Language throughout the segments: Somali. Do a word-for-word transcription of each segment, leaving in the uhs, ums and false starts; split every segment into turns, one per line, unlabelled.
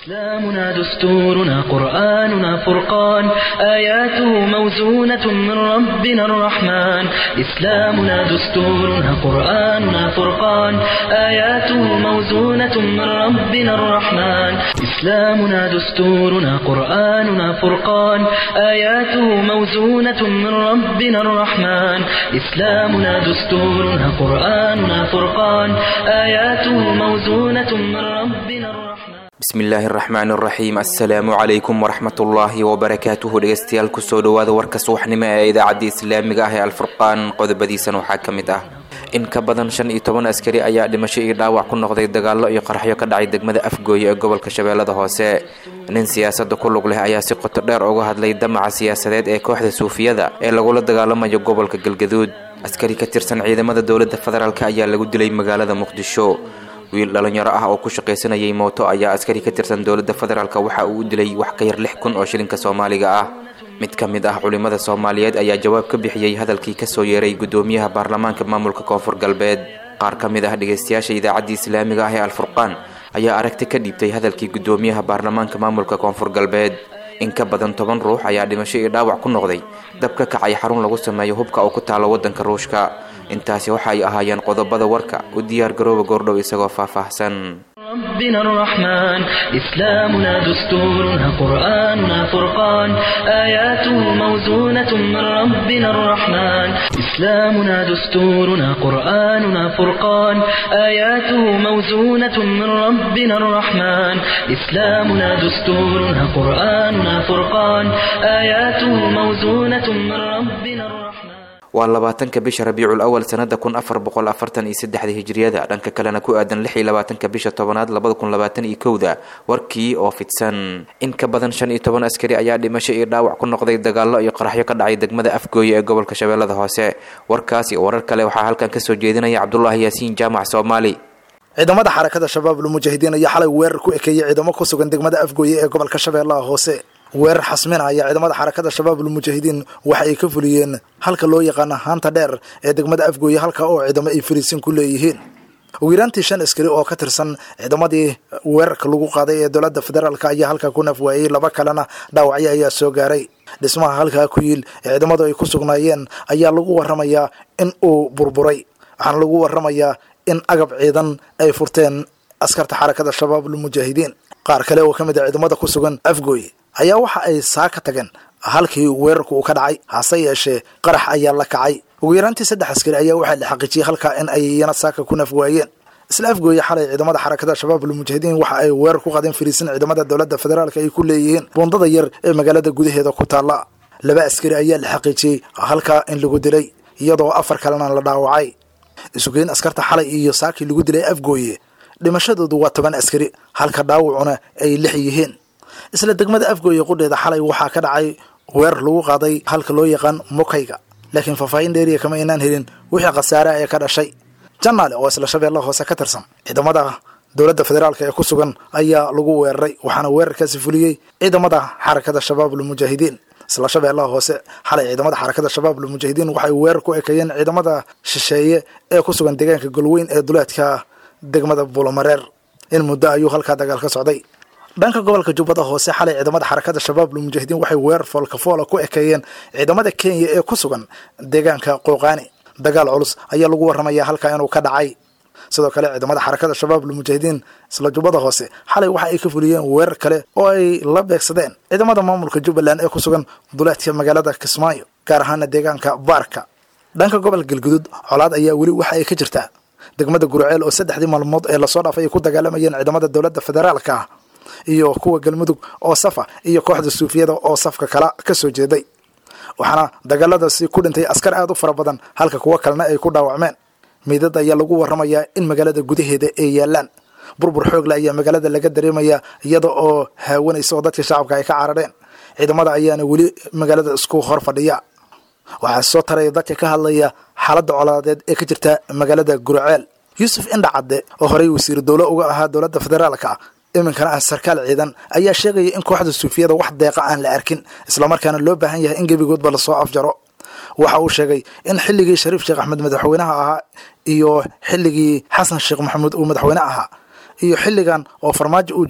إسلامنا دستورنا قرآننا فرقان آياته موزونة من ربنا الرحمن إسلامنا دستورنا قرآننا فرقان آياته موزونة من ربنا الرحمن إسلامنا دستورنا قرآننا فرقان آياته موزونة من ربنا الرحمن إسلامنا دستورنا قرآننا فرقان آياته موزونة من ربنا الرحمن
بسم الله الرحمن الرحيم السلام عليكم ورحمة الله وبركاته dhegeystayaal ku soo dhawaada warka subaxnimo ee idaacadda islaamiga ah ee alfurqaan qodobadiisan waxaa ka mid ah in ka badan shan iyo toban askari ayaa dhimasho iyo dhaawac ku noqday dagaallo iyo qaraxyo ka dhacay degmada Afgooye ee gobolka Shabeellada Hoose nin siyaasadda ku lug leh ayaa si qoto dheer uga hadlay damaca siyaasadeed ee kooxda Suufiyada ee lagula dagaalamayo gobolka Galgaduud askari ka tirsan ciidamada dawladda federaalka ayaa lagu dilay magaalada Muqdisho wiil dhalinyaro ah oo ku shaqaysanayay mooto ayaa askari ka tirsan dawladda federaalka waxa uu dilay wax ka yar lix kun oo shilinka Soomaaliga ah mid ka mid ah culimada Soomaaliyeed ayaa jawaab ka bixiyay hadalkii ka soo yeeray gudoomiyaha baarlamaanka maamulka Koonfur Galbeed qaar ka mid ah dhageystayaasha idaacadda islaamiga ah ee alfurqaan ayaa aragti ka dhibtay hadalkii gudoomiyaha baarlamaanka maamulka Koonfur Galbeed in ka badan toban ruux ayaa dhimasho iyo dhaawac ku noqday dab ka kacay xarun lagu sameeyo hubka oo ku taalo wadanka Ruushka intaasi waxa ay ahaayeen qodobada warka u diyaar garooba goordhow isagoo faahfaahsan
ربنا الرحمن إسلامنا دستورنا قرآننا فرقان آياته موزونة من ربنا الرحمن إسلامنا دستورنا قرآننا فرقان آياته موزونة من ربنا الرحمن إسلامنا دستورنا قرآننا فرقان آياته موزونة من ربنا الرحمن waa labaatanka bisha Rabiicul Awwal sanada kun afar boqol afartan iyo saddex hijriyada dhanka kalena ku aadan lix iyo labaatanka bisha tobnaad labada kun labaatan iyo kow warkii oo fidsan in ka badan shan iyo toban askari ayaa dhimasho iyo dhaawac ku noqday dagaallo iyo qaraxyo ka dhacay degmada Afgooye ee gobolka Shabeellada Hoose warkaasi warar kale waxa halkan ka soo jeedinaya Cabdullaahi Yaasiin Jaamac Soomaali
ciidamada xarakada shabaab lu mujaahidiin ayaa xalay weerar ku ekeeyay ciidamo ku sugan degmada Afgooye ee gobolka Shabeellaha Hoose weerar xasmin ayaa ciidamada xarakada shabaab lu mujaahidiin waxa ay ka fuliyeen halka loo yaqaan haanta dheer ee degmada Afgooye halka oo ciidamo ay fariisin ku leeyihiin ugu yaraantii shan askari oo ka tirsan ciidamadii weerarka lagu qaaday ee dowladda federaalka ayaa halka ku nafwaayay laba kalena dhaawacyo ayaa soo gaaray dhismaha halka ku yiil ee ciidamadu ay ku sugnaayeen ayaa lagu waramayaa in uu burburay waxaan lagu waramayaa in agab ciidan ay furteen askarta xarakada shabaab lu mujaahidiin qaar kale oo kamid ah ciidamada ku sugan Afgooye ayaa waxa ay saaka tageen halkii weerarku uu ka dhacay hase yeeshee qarax ayaa la kacay ugu yaraantii saddex askari ayaa waxa la xaqiijiyay halka in ay yana saaka ku nafwaayeen isla Afgooye xalay ciidamada xarakada shabaab lu mujaahidiin waxa ay weerar ku qaadeen fariisin ciidamada dawladda federaalka ay ku leeyihiin bundada yar ee magaalada gudaheeda ku taala laba askari ayaa la xaqiijiyay halka in lagu dilay iyadoo afar kalena la dhaawacay isugeyn askarta xalay iyo saaki lagu dilay Afgooye dhimashadoodu waa toban askari halka dhaawacuna ay lix yihiin isla degmada Afgooye qudheeda xalay waxa ka dhacay weerar lagu qaaday halka loo yaqaan Mukayga laakiin faahfaahin dheeriya kama inaan helin wixii khasaare ay ka dhashay janaale oo isla Shabeellaha Hoose ka tirsan ciidamada dawladda federaalka ee ku sugan ayaa lagu weeraray waxaana weerarkaasi fuliyay ciidamada xarakada shabaab lu mujaahidiin isla Shabeellaha Hoose xalay ciidamada xarakada shabaab lu mujaahidiin waxay weerar ku ekeeyeen ciidamada shisheeye ee ku sugan deegaanka Galweyn ee duleedka degmada Buulamareer in muddo ayuu halka dagaal ka socday dhanka gobolka Jubbada Hoose xalay ciidamada xarakada shabaab lu mujaahidiin waxay weerar foolka fool ku ekeeyeen ciidamada Kenya ee ku sugan deegaanka Qooqaani dagaal culus ayaa lagu waramayaa halka inuu ka dhacay sidoo kale ciidamada xarakada shabaab lu mujaahidiin isla Jubbada Hoose xalay waxa ay ka fuliyeen weerar kale oo ay la beegsadeen ciidamada maamulka Jubbaland ee ku sugan duleedka magaalada Kismaayo gaar ahaan deegaanka Baarka dhanka gobolka Galgaduud colaad ayaa wali waxa ay ka jirtaa degmada Gurceel oo saddexdii maalmood ee la soo dhaafay ku dagaalamayeen ciidamada dawladda federaalka iyo kuwa galmudug oo safa iyo kooxda Suufiyada oo safka kala ka soo jeeday waxaana dagaaladaasi ku dhintay askar aad u fara badan halka kuwa kalena ay ku dhaawacmeen meedad ayaa lagu waramayaa in magaalada gudaheeda ay yaalaan burbur xoog leh ayaa magaalada laga dareemayaa iyada oo haawanaysa oo dadka shacabka ay ka carareen ciidamada ayaana weli magaalada isku hor fadhiya waxaa soo taray dadka ka hadlaya xaaladda colaadeed ee ka jirta magaalada Gurceel Yuusuf Indhacade oo horey wasiir dawlo uga ahaa dawladda federaalka iminkana ah sarkaal ciidan ayaa sheegay in kooxda Suufiyada wax deeqa aan la arkin isla markaana loo baahan yahay in gebigoodba la soo afjaro waxa uu sheegay in xilligii Shariif Sheekh Axmed madaxweynaha ahaa iyo xilligii Xasan Sheekh Maxamuud uu madaxweyne ahaa iyo xilligan oo farmaajo uu joogo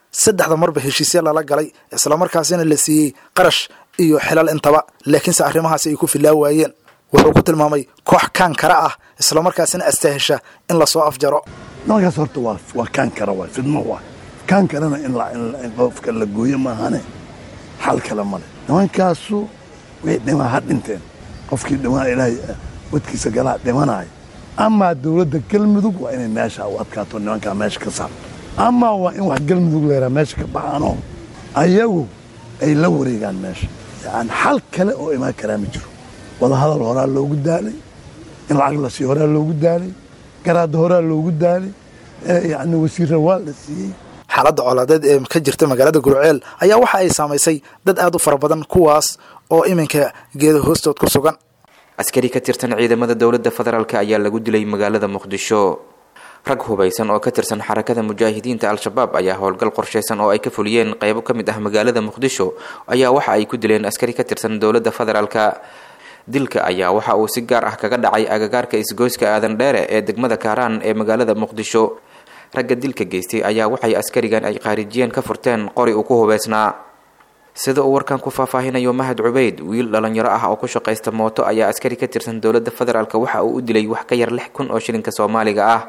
saddexda marba heshiisya lala galay islamarkaasina la siiyey qarash iyo xilal intaba laakiinse arrimahaasi ay ku filaa waayeen wuxuu ku tilmaamay koox kaan kara ah islamarkaasina astaahesha in lasoo afjaro
nimankaas horta waa waa kaan kara waa fidmo waa kaan karana in la in qofka la gooyo maahane xal kale male nimankaasu way dhimaa ha dhinteen qofkii dhimaa ilaahay wadkiisa galaa dhimanaaya amaa dowladda galmudug waa inay meesha u adkaato nimankaa meesha ka saarto amaa waa in wax galmudug leeraa meesha ka baxaanoo ayagu ay la wareegaan meesha yani xal kale oo imaan karaa ma jiro wadahadal horaa loogu daalay in lacag la sii horaa loogu daalay garaadda horaa loogu daalay yani wasiirra waa la siiyey xaaladda colaadeed ee ka jirta magaalada Gurceel ayaa waxa ay saamaysay dad aad u fara badan kuwaas oo iminka geedo hoostood ku sugan
askari ka tirsan ciidamada dawladda federaalka ayaa lagu dilay magaalada Muqdisho rag hubaysan oo ka tirsan xarakada mujaahidiinta al-shabaab ayaa howlgal qorsheysan oo ay ka fuliyeen qaybo ka mid ah magaalada Muqdisho ayaa waxa ay ku dileen askari ka tirsan dawladda federaalka dilka ayaa waxa uu si gaar ah kaga dhacay agagaarka isgoyska aadan dheere ee degmada Kaaraan ee magaalada Muqdisho ragga dilka geystay ayaa waxay askarigan ay qaarijiyeen ka furteen qori uu ku hubeysnaa sida uu warkan ku faahfaahinayo Mahad Ubayd wiil dhalinyaro ah oo ku shaqeysta mooto ayaa askari ka tirsan dawladda federaalka waxa uu u dilay wax ka yar lix kun oo shilinka Soomaaliga ah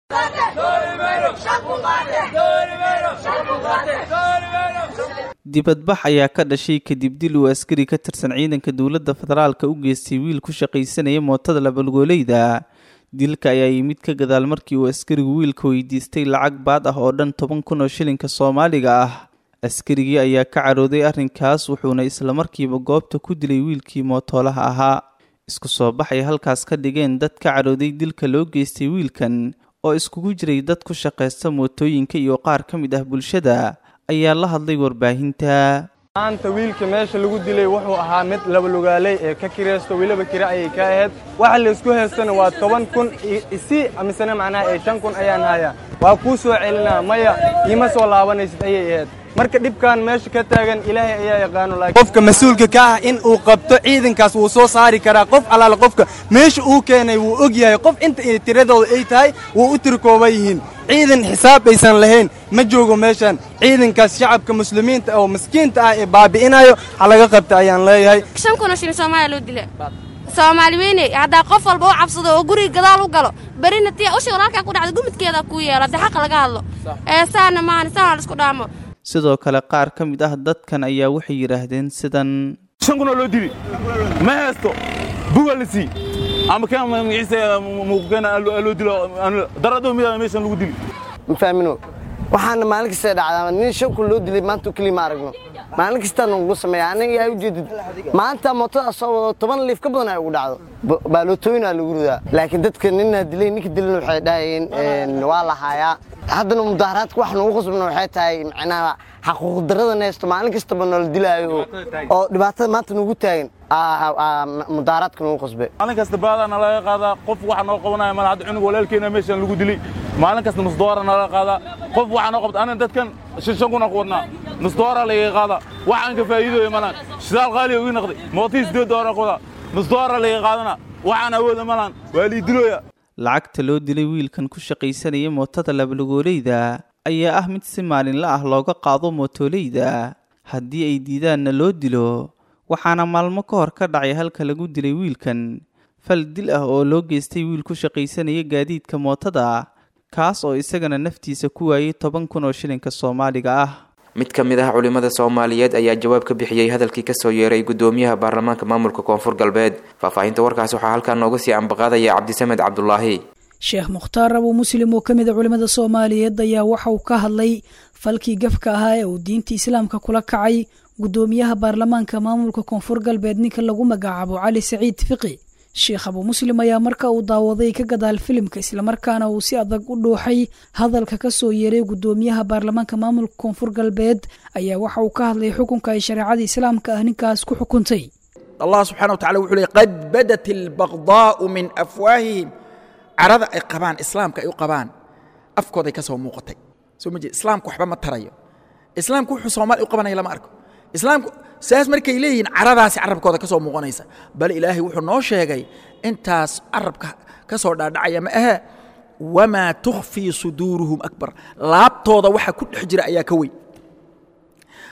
dibadbax ayaa ka dhashay kadib dil uu askari ka tirsan ciidanka dawladda federaalka u geystay wiil ku shaqeysanaya mootada labalgooleyda dilka ayaa yimid ka gadaal markii uu askarigu wiilka weydiistay lacag baad ah oo dhan toban kun oo shilinka Soomaaliga ah askarigii ayaa ka carooday arrinkaas wuxuuna isla markiiba goobta ku dilay wiilkii mootoolaha ahaa isku soo baxay halkaas ka dhigeen dad ka carooday dilka loo geystay wiilkan oo iskugu jiray dad ku shaqeysta mootooyinka iyo qaar ka mid ah bulshada ayaa la hadlay warbaahinta
maanta wiilka meesha lagu dilay wuxuu ahaa mid laba lugaaley ee ka kireysto waliba kira ay ka ahayd waxa la isku heystana waa toban kun isi amisana macnaha ee shan kun ayaan hayaa waa ku soo celinaa maya ima soo laabanaysid ayay ahayd marka dhibkan meesha ka taagan ilaahay ayaa yaqaano laakiin qofka mas'uulka ka ah in uu qabto ciidankaas uu soo saari karaa qof alaal qofka meesha uu keenay uu og yahay qof inta tiradooda ay tahay uu u tirkooba yihiin ciidan xisaab aysan lahayn ma joogo meeshan ciidankaas shacabka muslimiinta oo miskiinta ah ee baabi'inayo halaga qabta ayaan leeyahay
shan kun oo shilin Soomaaliya loo dilay Soomaali weynay hada qof walba oo cabsado oo guri gadaal u galo barina tii oo shaqalka ku dhacdo gumidkeeda ku yeelo hada xaq laga hadlo ee saana maan saan isku dhaamo
sidoo kale qaar ka mid ah dadkan ayaa waxay yiraahdeen sidan
shan kun oo loo dilay ma haysto bugalisi ama kan magciisa muuqana loo dilo darado miyaa meeshan lagu dilay
ma fahamino waxaan maalin kasta dhacdaa nin shan kun loo dilay maanta kali ma aragno maalin kasta nagu sameeyaa aniga ay u jeedid maanta mootada soo wado toban liif ka badan ay ugu dhacdo baalotooyina lagu ridaa laakiin dadka ninna dilay ninka dilay waxay dhaayeen waa la hayaa haddana mudaharaadku wax nagu qasbana waxay tahay macnaha xaquuq darrada neesto maalin kasta ba nool dilaayo oo dhibaatada maanta nagu taagan mudaharaadku nagu qasbay
maalin kasta baadana laga qaadaa qof waxa noo qabanaya mal hadda cunug walaalkeena meeshan lagu dilay maalin kasta nus doorana laga qaadaa qof waxa noo qabta ana dadkan shan kun ku wadnaa nus doora laga qaadaa waxaan ka faa'iido malan shidaal qaali ugu noqday mootis sideed doora qoda nus doora laga qaadana waxaan awooda malan wali dilooya
lacagta loo dilay wiilkan ku shaqeysanaya mootada labalgooleyda ayaa ah mid si maalinle ah looga qaado mootoleyda haddii ay diidaanna loo dilo waxaana maalmo ka hor ka dhacay halka lagu dilay wiilkan fal dil ah oo loo geystay wiil ku shaqeysanaya gaadiidka mootada kaas oo isagana naftiisa ku waayay toban kun oo shilinka Soomaaliga ah
mid ka mid ah culimada Soomaaliyeed ayaa jawaab ka bixiyay hadalkii ka soo yeeray gudoomiyaha baarlamaanka maamulka Koonfur Galbeed faahfaahinta warkaas waxa halkaan nooga sii ambaqaadaya Cabdisamed Cabdullaahi
Sheekh Mukhtaar Abu Muslim oo kamid ah culimada Soomaaliyeed ayaa waxa uu ka hadlay falkii gafka ahaa ee uu diinta Islaamka kula kacay gudoomiyaha baarlamaanka maamulka Koonfur Galbeed ninka lagu magacaabo Cali Saciid Fiqi Sheekh Abu Muslim ayaa marka uu daawaday ka gadaal filimka isla markaana uu si adag u dhuuxay hadalka ka soo yeeray gudoomiyaha baarlamaanka maamulka Koonfur Galbeed ayaa waxa uu ka hadlay xukunka ay shariicada Islaamka ah ninkaas ku xukuntay
Allah subhanahu wa ta'ala wuxuu leeyahay qad badat al-baghdha'u min afwahihim arada ay qabaan islaamka ay u qabaan afkooda ka soo muuqatay soo ma jeed islaamku waxba ma tarayo islaamku wuxuu Soomaali u qabanay lama arko islaamku saas markay leeyihiin caradaasi carabkooda ka soo muuqanaysa bal ilaahay wuxuu noo sheegay intaas carabka ka soo dhaadhacaya ma aha wama tukhfi suduruhum akbar laabtooda waxa ku dhex jira ayaa ka weyn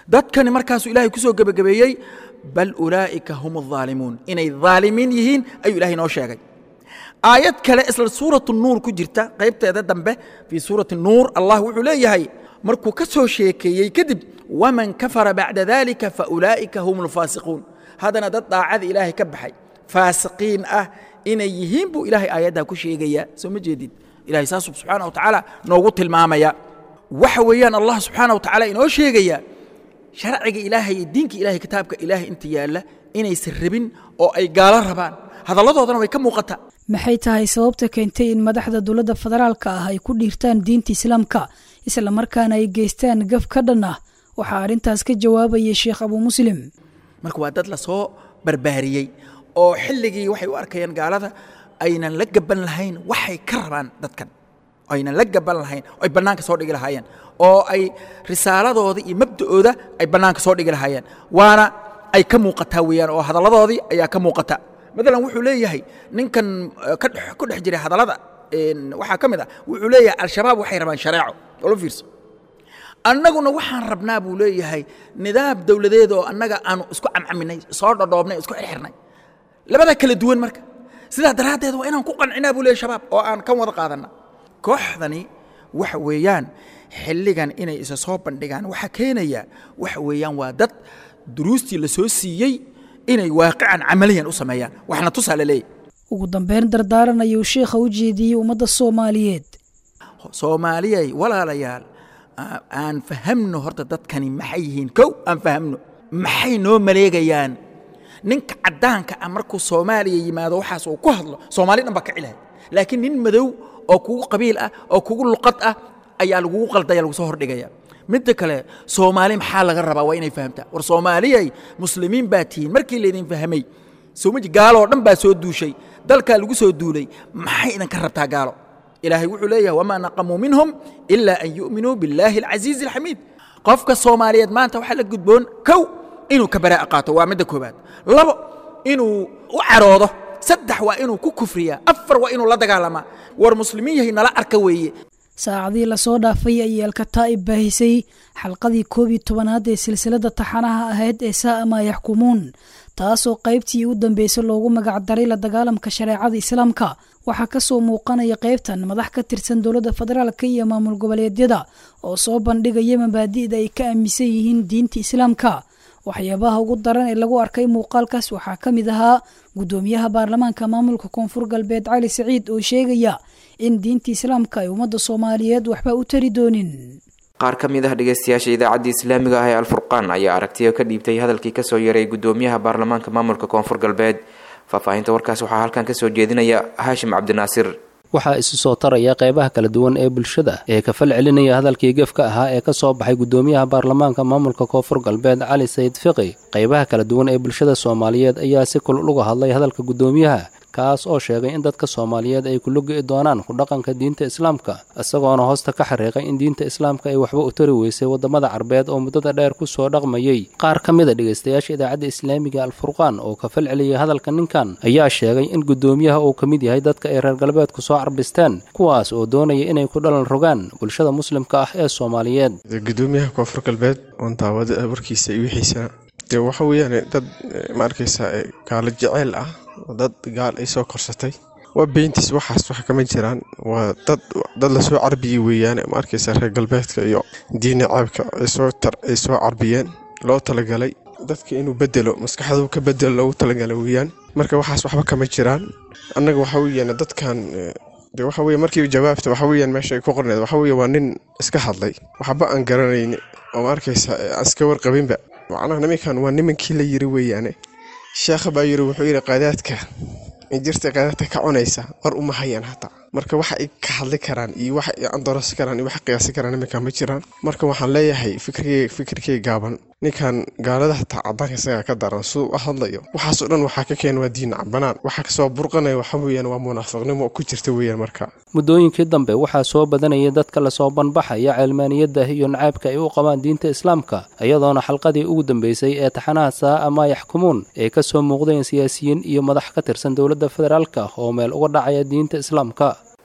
dadkani markaasuu ilaahay kusoo gebagabeeyey bal ulaa'ika hum aldaalimuun inay daalimiin yihiin ayuu ilaahay noo sheegay aayad kale isla suuratu nuur ku jirta qaybteeda dambe fii suurati nuur allah wuxuu leeyahay markuu ka soo sheekeeyey kadib waman kafara bacda dalika faulaa'ika hum alfaasiquun haddana dad daacada ilaahay ka baxay faasiqiin ah inay yihiin buu ilaahay aayaddaa ku sheegayaa soo ma jeedid ilahay saasuu subxaana wa tacaala noogu tilmaamaya waxa weeyaan allah subxaana wa tacaala inoo sheegaya sharciga ilaahay iyo diinka ilaahay kitaabka ilaahay inta yaalla inaysan rabin oo ay gaalo rabaan hadalladoodana way ka muuqataa
maxay tahay sababta keentay in madaxda dowladda federaalka ah ay ku dhiirtaan diinta islaamka isla markaana ay geystaan gaf ka dhan ah waxaa arrintaas ka jawaabayay sheekh abu muslim
marka waa dad la soo barbaariyey oo xilligii waxay u arkayaan gaalada aynan la gaban lahayn waxay ka rabaan dadkan aynan la gaban lahayn oo ay bannaanka soo dhigi lahaayeen oo ay risaaladooda iyo mabda'ooda ay bannaanka soo dhigi lahaayeen waana ay ka muuqataa weeyaan oo hadalladoodii ayaa ka muuqata مثلا wuxuu leeyahay ninkan ku dhex jiray hadallada waxaa ka mid ah wuxuu leeyahay al-shabaab waxay rabaan shareeco oo fiirso annaguna waxaan rabnaa buu leeyahay nidaam dawladeed oo annaga aanu isku camcaminay soo dhadhoobnay isku xirxirnay labada kala duwan marka sidaa daraaddeed waa inaan ku qancinaa buu leeyahay shabaab oo aan kan wada qaadana kooxdani waxa weeyaan xilligan inay isa soo bandhigaan waxa keenaya waxa weeyaan waa dad duruustii la soo siiyey inay waaqican camaliyan u sameeyaan waxna tusaale leeyahay
ugu dambeyn dardaaran ayuu sheekha u jeediyey ummadda Soomaaliyeed
Soomaaliyay walaalayaal aan fahamno horta dadkani maxay yihiin kow aan fahamno maxay noo maleegayaan ninka cadaanka ah markuu Soomaaliya yimaado waxaas uu ku hadlo Soomaali dhan ba ka cilahay laakiin nin madow oo kugu qabiil ah oo kugu luqad ah ayaa lagu qaldaya lagu soo hordhigaya midda kale Soomaali maxaa laga rabaa waa inay fahamtaa war Soomaaliyay muslimiin baatiin markii leedin fahamay Soomaali gaalo dhan baa soo duushay dalka lagu soo duulay maxay idan ka rabtaa gaalo ilaahay wuxuu leeyahay wama naqamu minhum illa an yu'minu billahi al-aziz al-hamid qofka Soomaaliyeed maanta waxa la gudboon kow inuu ka baraa qaato waa midda koobaad labo inuu u caroodo saddex waa inuu ku kufriya afar waa inuu la dagaalama war muslimiin yahay nala arka weeye
saacadii la soo dhaafay ayay alkataa'ib baahisay xalqadii koob iyo tobanaad ee silsilada taxanaha ahayd ee saa ma yaxkumuun taasoo qaybtii u dambeysay loogu magac daray la dagaalamka shareecada islaamka waxaa ka soo muuqanaya qaybtan madax ka tirsan dowladda federaalka iyo maamul goboleedyada oo soo bandhigaya mabaadi'da ay ka aaminsan yihiin diinta islaamka waxyaabaha ugu daran ee lagu arkay muuqaalkaas waxaa ka mid ahaa gudoomiyaha baarlamaanka maamulka koonfur galbeed cali saciid oo sheegaya in diinta islaamka ay ummadda Soomaaliyeed waxba u tari doonin
qaar ka mid ah dhageystayaasha idaacadda islaamiga ah ee Al-Furqaan ayaa aragtiyo ka dhiibtay hadalkii ka soo yaray gudoomiyaha baarlamaanka maamulka koonfur galbeed faahfaahinta warkaas waxaa halkan ka soo jeedinaya Haashim Cabdinaasir
waxaa isu soo taraya qaybaha kala duwan ee bulshada ee ka fal celinaya hadalkii gefka ahaa ee ka soo baxay gudoomiyaha baarlamaanka maamulka koonfur galbeed cali saciid fiqi qaybaha kala duwan ee bulshada Soomaaliyeed ayaa si kul uga hadlay hadalka gudoomiyaha kaas oo sheegay in dadka Soomaaliyeed ay ku lugi doonaan ku dhaqanka diinta islaamka isagoona hoosta ka xariiqay in diinta islaamka ay waxba u tari weysay wadamada Carbeed oo muddada dheer ku soo dhaqmayay qaar ka mid ah dhageystayaasha idaacadda islaamiga Al-Furqaan oo ka fal celiyay hadalka ninkan ayaa sheegay in gudoomiyaha uu ka mid yahay dadka ay reer galbeed ku soo carbisteen kuwaas oo doonaya inay ku dhalan rogaan bulshada muslimka ah ee Soomaaliyeed
gudoomiyaha koonfur galbeed oo taawada warkiisa iyo wixiisa de waxa weeyaan dad ma arkaysa kala jecel ah dad gaal ay soo korsatay waa beentis waxaas wax kama jiraan waa dad dad la soo carbiyay weeyaan ma arkaysa reer galbeedka iyo diin caabka ay soo tar ay soo carbiyeen loo talagalay dadka inuu bedelo maskaxdu ka bedelo loo talagalay weeyaan marka waxaas waxba kama jiraan annaga waxa weeyaan dadkan de waxa weeyaan markii jawaabta waxa weeyaan meesha ay ku qorneed waxa weeyaan waa nin iska hadlay waxba aan garanayn oo ma arkaysa aska warqabinba macnaha nimankan waa nimankii la yiri weeyaan sheekh baa yiri wuxuu yiri qaadaadka injirta qaadaadka ka cunaysa war uma hayaan hata marka waxa ay ka hadli karaan iyo waxa ay andoros karaan iyo waxa qiyaasi karaan nimanka ma jiraan marka waxaan leeyahay fikirkii fikirkii gaaban ninkan gaalada hata cadaanka isaga ka daran soo hadlayo waxaas oo dhan waxa ka keen waa diin cabanaan waxa ka soo burqanay waxa weeyaan waa munaafiqnimo ku jirta weeyaan marka
muddooyinkii dambe waxaa soo badanayay dadka la soo banbaxaya cilmaaniyadda iyo nacaybka ay u qabaan diinta islaamka iyadoona xalqadii ugu dambeysay ee taxanaha saa ma yaxkumuun ay ka soo muuqdeen siyaasiyiin iyo madax ka tirsan dowladda federaalka oo meel uga dhacaya diinta islaamka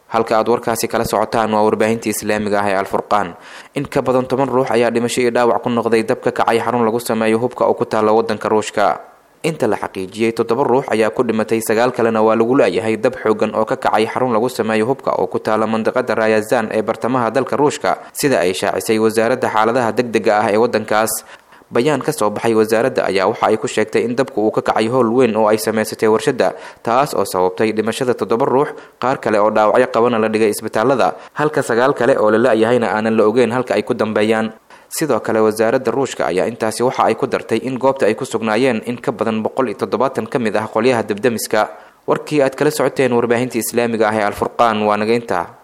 halka aad warkaasi kala socotaan waa warbaahinta islaamiga ah ee alfurqaan. in ka badan toban ruux ayaa dhimasho iyo dhaawac ku noqday dab ka kacay xarun lagu sameeyo hubka oo ku taala wadanka Ruushka. inta la xaqiijiyay toddoba ruux ayaa ku dhimatay, sagaal kalena waa lagu laayahay dab xoogan oo ka kacay xarun lagu sameeyo hubka oo ku taala mandaqada Ryazan ee bartamaha dalka Ruushka, sida ay shaacisay wasaaradda xaaladaha degdega ah ee wadankaas. bayaan ka soo baxay wasaaradda ayaa waxa ay ku sheegtay in dabku uu ka kacay howl weyn oo ay sameysatay warshada, taas oo sababtay dhimashada toddoba ruux, qaar kale oo dhaawacyo qabana la dhigay isbitaalada, halka sagaal kale oo la laayahayna aanan la ogeyn halka ay ku dambeeyaan. sidoo kale wasaaradda Ruushka ayaa intaasi waxa ay ku dartay in goobta ay ku sugnaayeen in ka badan boqol iyo toddobaatan ka mid ah qolyaha dabdamiska. warkii aad kala socoteen warbaahinta islaamiga ah ee alfurqaan waa naga intaa.